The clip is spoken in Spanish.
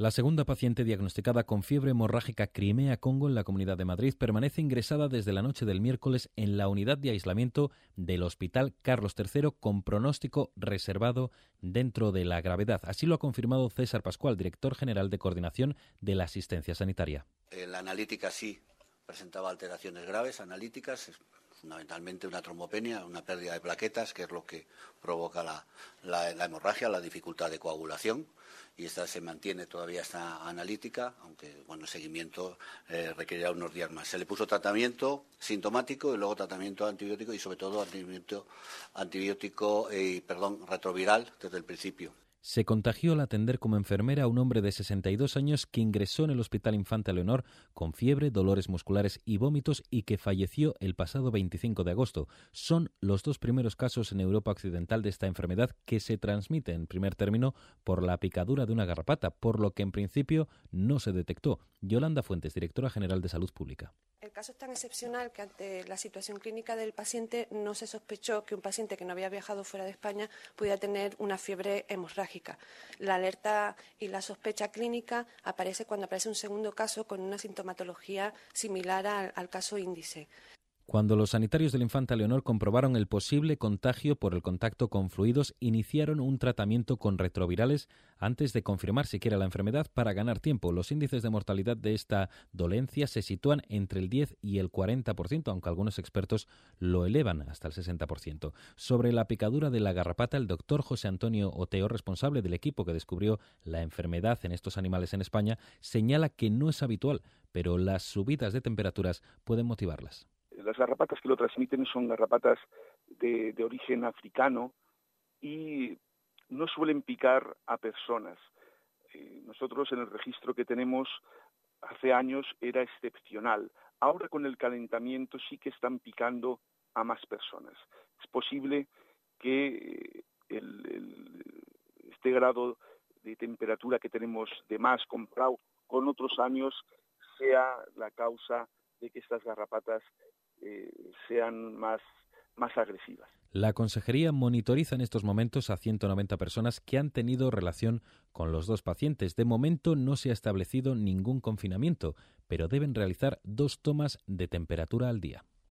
La segunda paciente diagnosticada con fiebre hemorrágica Crimea-Congo en la Comunidad de Madrid permanece ingresada desde la noche del miércoles en la unidad de aislamiento del Hospital Carlos III con pronóstico reservado dentro de la gravedad. Así lo ha confirmado César Pascual, director general de Coordinación de la Asistencia Sanitaria. La analítica sí presentaba alteraciones graves analíticas, fundamentalmente una trombopenia, una pérdida de plaquetas, que es lo que provoca la hemorragia, la dificultad de coagulación, y esta se mantiene todavía esta analítica, aunque el seguimiento requerirá unos días más. Se le puso tratamiento sintomático y luego tratamiento antibiótico y sobre todo retroviral desde el principio. Se contagió al atender como enfermera a un hombre de 62 años que ingresó en el Hospital Infanta Leonor con fiebre, dolores musculares y vómitos y que falleció el pasado 25 de agosto. Son los dos primeros casos en Europa Occidental de esta enfermedad que se transmite en primer término por la picadura de una garrapata, por lo que en principio no se detectó. Yolanda Fuentes, directora general de Salud Pública. El caso es tan excepcional que ante la situación clínica del paciente no se sospechó que un paciente que no había viajado fuera de España pudiera tener una fiebre hemorrágica. La alerta y la sospecha clínica aparece cuando aparece un segundo caso con una sintomatología similar al caso índice. Cuando los sanitarios del Infanta Leonor comprobaron el posible contagio por el contacto con fluidos, iniciaron un tratamiento con retrovirales antes de confirmar siquiera la enfermedad para ganar tiempo. Los índices de mortalidad de esta dolencia se sitúan entre el 10 y el 40%, aunque algunos expertos lo elevan hasta el 60%. Sobre la picadura de la garrapata, el doctor José Antonio Oteo, responsable del equipo que descubrió la enfermedad en estos animales en España, señala que no es habitual, pero las subidas de temperaturas pueden motivarlas. Las garrapatas que lo transmiten son garrapatas de origen africano y no suelen picar a personas. Nosotros en el registro que tenemos hace años era excepcional. Ahora con el calentamiento sí que están picando a más personas. Es posible que este grado de temperatura que tenemos de más comparado con otros años sea la causa de que estas garrapatas sean más agresivas. La consejería monitoriza en estos momentos a 190 personas que han tenido relación con los dos pacientes. De momento no se ha establecido ningún confinamiento, pero deben realizar 2 tomas de temperatura al día.